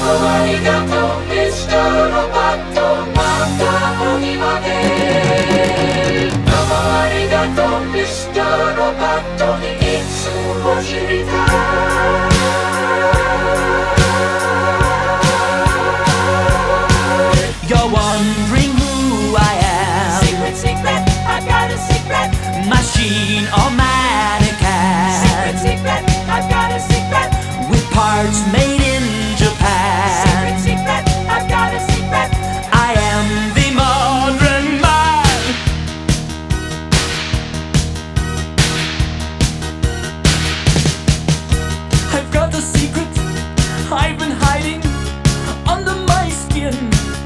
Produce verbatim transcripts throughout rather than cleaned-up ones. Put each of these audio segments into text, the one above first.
どありがとうミスターロボットまた鬼までどうもありがとうミスターロボットにいつも知りたい You're wondering who I am. Secret, secret, I got a secret. Machine or mannequin. Secret, secret, I got a secret. With parts made in Japan. Secret, secret, I got a secret. I am the modern man. I've got a secret I've been hiding under my skin.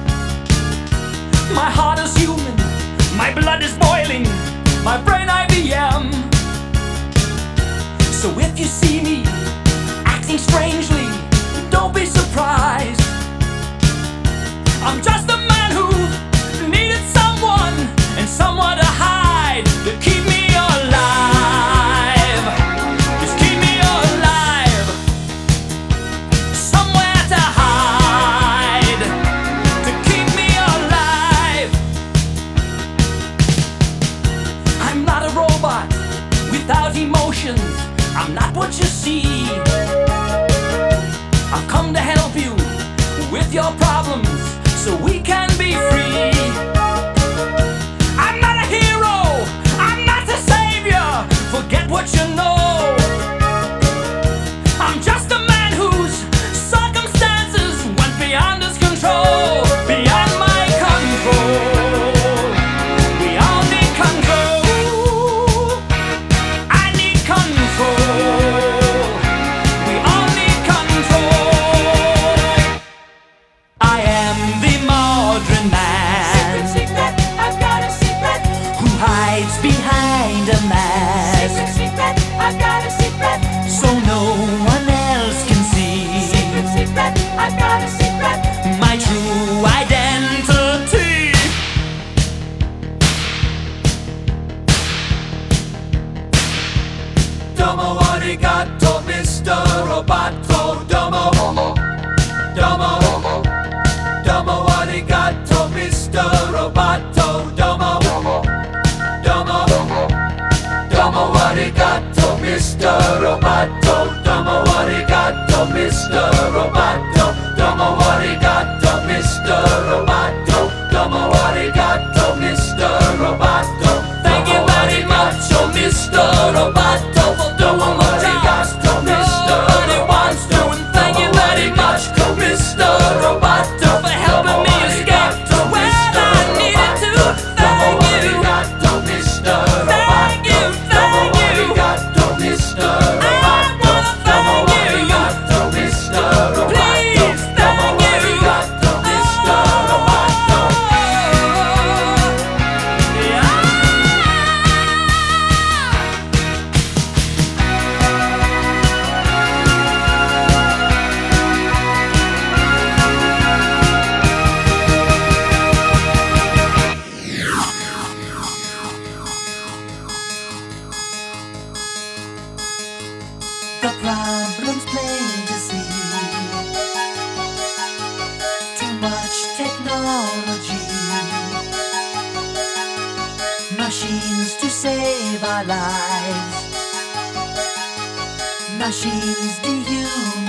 My heart is human, my blood is boiling, my brain I B M. So if you see me acting strangely, don't be surprised. I'm just a man who needed someone and someone to hide, to keep me alive. Just keep me alive. Somewhere to hide, to keep me alive. I'm not a robot without emotions. I'm not what you see. I've come to help you with your problems so we can be free. I'm not a hero, I'm not the savior. Forget what you know. I'm just a man whose circumstances went beyond his control, beyond my control. We all need control. I need control. We all need control. I am the modern man. Secret, secret, I've got a secret. Who hides behind a mask, Secret, secret, I've got a secret. so no one else can see Secret, secret, I've got a secret. my true identity. Domo arigato, Mister Roboto. Domo, domo, domo arigato, Mister Roboto. Domo, domo, domo arigato, Mister Roboto. Domo arigato, Mister Roboto. Domo arigato, Mister Roboto. Domo arigato, Mister Roboto. Thank you very much, oh Mister Roboto, for doing what you asked, oh Mister Roboto. And thank you very much, oh Mister Roboto, for helping me escape to where I needed to. Thank you, thank you, thank you. I wanna thank you. Please, thank you. The problem's plain to see. Too much technology. Machines to save our lives. Machines dehumanize.